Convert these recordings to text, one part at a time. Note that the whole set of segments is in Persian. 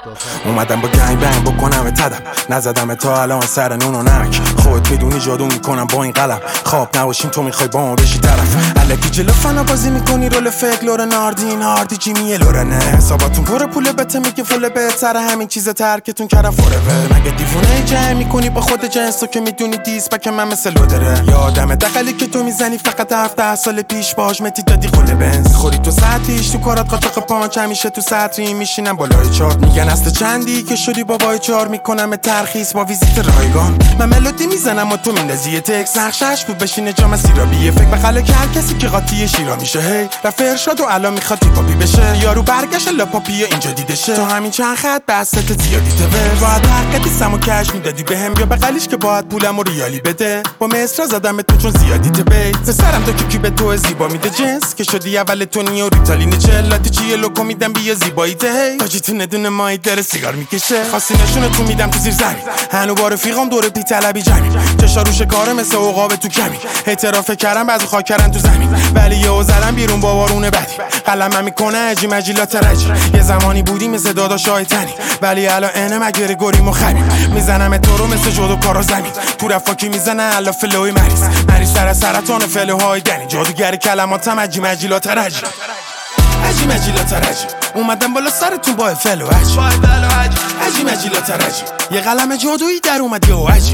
اومدم با گنگ بنگ بکنم تدم، نزدم تا الان سر نون و نمک. خودت میدونی جادو میکنم با این قلم، خواب نباشین تو میخوای با ما بشی طرف. الکی جلو فنا بازی میکنی رول فکر، لور ناردین هاردی جیمی لورنه. حساباتون پر پوله بته میگه فل بهتر، همین چیز ترکتون کردم فورور. مگه دیوونه جمع میکنی با خود جنس تو که میدونی دیس بک من مثل لودره. یادم دقلی که تو میزنی فقط 17 سال پیش باهاش متی دادی خود بنز. خوری تو ساعتیش تو کارات قاطق پانچ، همیشه تو سطری میشینم بالای چارت. میگن اصل چندی که شدی بابای چار، میکنم ترخیص با ویزیت رایگان. من ملودی میزنم و تو میندازی تکس، نقشش بود بشینه جام سیرابیه. فکر بخله که هر کسی که قاطی شیرا میشه هی رفت ارشاد و الان میخواد دیپاپی بشه. یارو برگشت لاپاپی اینجا دیده شه. تو همین چند خط بسط زیادی تور، راحت حق دیسمو کش میدادی بهم، یا بغلیش که باید پولمو ریالی بده. با مصر زدم تو چون زیادی تبی سرم تو کی به تو زیبا میده جنس، که شدی اول تونی و ریتالین چلاتی چیه لوکو میدم بیا زیبایی ته. تاجی تو ندونه مای داره سیگار میکشه، خاصی نشونه تو میدم تو زیر زمین. هنو با رفیقام دور پی طلبی جمعی، چشا روش کاره مثل عقاب تو کمی. اعتراف کردم بعضی خاکرن تو زمین، ولی یهو زدم بیرون با بارون بدی. قلمم میکنه عجی مجیلات رجی. یه زمانی بودی مثل داداشای تنی، ولی الان انم اگه گوری مخمی. میزنم تو رو مثل جودو کارو زمین، تو رفاکی میزنه الا فلوی مریض سر سرطان فلوهای دنی. جادوگر کلماتم عجی مجیلات رجی. عجی مجیلات رجی اومدم بالا سرتون با فلو عجی. عجی مجیلات رجی یه قلم جادویی در اومد یو عجی.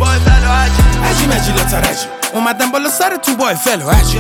عجی مجیلات رجی اومدم بالا سرتون با فلو عجی.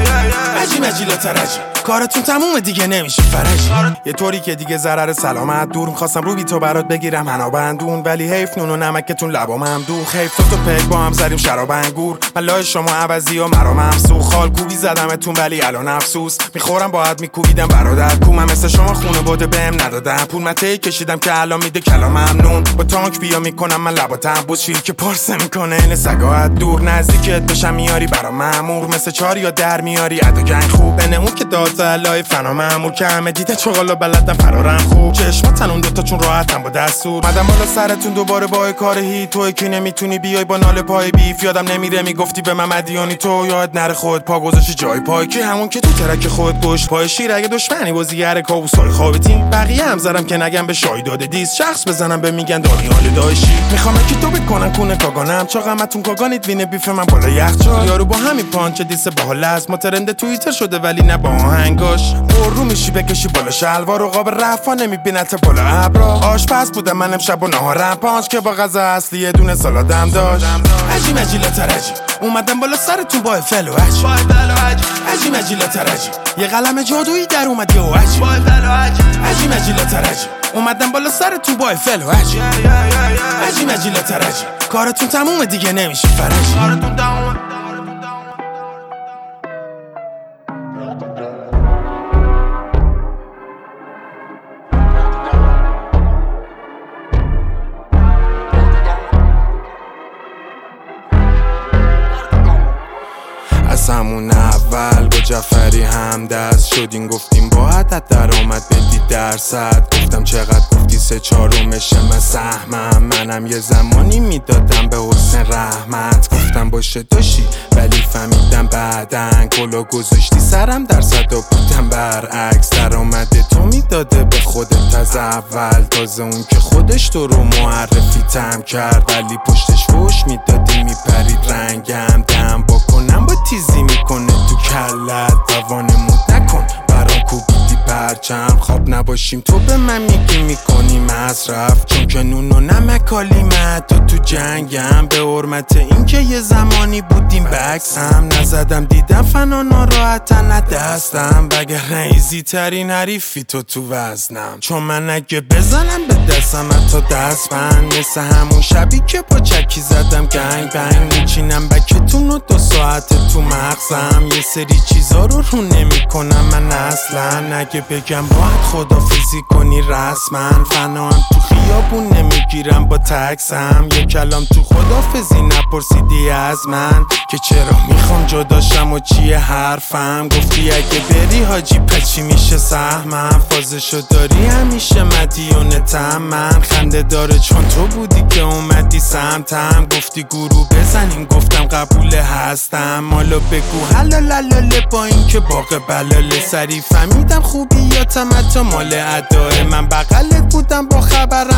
عجی مجیلات رجی کارتون تمومه دیگه نمیشه فرج. یه طوری که دیگه ضرر سلامت دور. می‌خواستم رو بی تو برات بگیرم حنا بندون، ولی حیف نون و نمکتون لبام هم دوخ. حیف تو پک با هم زدیم شراب انگور، من لای شما عوضی و مرا ممسوخ. خال کوبی زدمتون ولی الان افسوس میخورم، باید میکوبیدم برادر کو. من مثل شما خونه بوده بهم ندادم پول، من تی کشیدم که الان میده کلام ممنون. با تانک بیا میکنم من لباتم بوس، شیر که پارسه میکنه این سگا دور. نزدیکت بشم میاری برا مامور، مثل 4 یا در میاری ادا گنگ خوب. نه اون که داد لای فنا مامور، که همه دیده چغالا بلدم فرارم خوب. چشماتن اون دوتا چون راحتم با دستور. مدام بالا سرتون دوباره با کار هی، تو کی نمیتونی بیای با نال پای بیف. یادم نمیره میگفتی به من مدیانی تو، یاد نره خود پا گذاشتی جای پای، که همون که تو ترک خود گشت پای شیر. اگه دشمنی بازیگر کابوسای خوابتین، بقیه هم زدم که نگم به شای داده دیس. شخص بزنم به میگن دانیال داشی. میخوام که تو بکنن کونه کاگانم، چا غمتون کاگانید وینه بیف من بالا یخچال. یارو با همین پانچ دیس باحال است، ما ترند توییتر شده ولی نه با آهنگاش. رو میشی بکشی بالا شلوار، عقاب رفا نمیبینت بالا ابرا. آشپز بودم من امشب و نهارم پانچ، که با غذا اصلی یه دونه سالادم داشت. عجی مجیلات رجی اومدم بالا سرتون با فلو عجی. عجی مجیلات رجی یه قلم جادویی در اومد یو عجی. عجی مجیلات رجی اومدم بالا سرتون با فلو عجی. عجی مجیلات رجی کارتون تمومه دیگه نمیشه فرج. کارتون تمومه. از همون اول با جعفری همدست شدیم، گفتیم باید درآمد بدی درصد. گفتم چقدر؟ گفتی 3/4 من سهمم. منم یه زمانی میدادم به حسن رحمت. گفتم باشه داشتی ولی فهمیدم بعدن کلا گذاشتی سرم درصد و بودم برعکس. درآمد تو میداده به خودت از اول، تازه اون که خودش تو رو معرفی تم کرد، ولی پشتش فوش میدادی میپرید رنگم. دم بکنم با تیزی میکنه تو کلت، دوانمود نکن برام کوبیدی پرچم. خواب نباشیم تو به من میگی میکنی مصرف، چون که نون و نمک کالیمت تو جنگم. به حرمت این که یه زمانی بودیم بکسم، نزدم دیدم فنا ناراحتن ندستم. وگرنه ایزی ترین حریفی تو وزنم، چون من اگه بزنم به دستم تا دست بند. مثل همون شبی که با چکی زدم گنگ بنگ، میچینم بکتون و 2 ساعت تو مغزم. یه سری چیزا رو نمی کنم من اصلا، اگه بگم باید خدافزی کنی رسما. فنا هم تو خیابون نمیگیرم با تکسم، یه کلام تو خدافزی نپرسیدی از من که چرا میخوام جداشم و چیه حرفم. گفتی اگه بری حاجی پچی میشه سهمم، فازشو داری همیشه مدیونتم. من خنده داره چون تو بودی که اومدی سمتم. گفتی گروه بزنیم گفتم قبول هستم. حالا بگو حلالاله با این که باقه بلاله. سری فهمیدم خوبیاتم حتی مال ادای من بغلت بودم با خبرم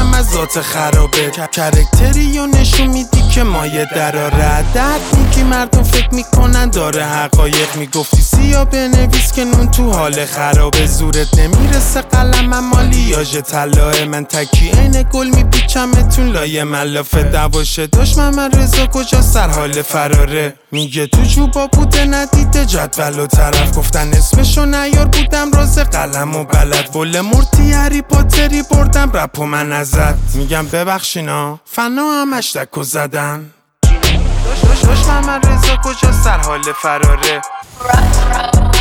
میکنم از ذات خرابه. کرکتری و نشون میدی که مایه دراره. درد میگی مردم فکر میکنن داره حقایق. میگفتی سیاه بنویس که نون تو حال خرابه. زورت نمیرسه قلمم مالیاژ طلاه. من تکی عین گل میپیچمتون لایه ملافه. دواشه دشمن من رضا کجا سر حال فراره. میگه تو جوبا بوده ندیده جدول و طرف. گفتن اسمشو نیار بودم راز قلم و بلد. بله مرتی هری پاتری بردم رپ و من ازت. میگم ببخشینا فنا همش دکو زدن. دشمن من رضا کجا سر حال فراره.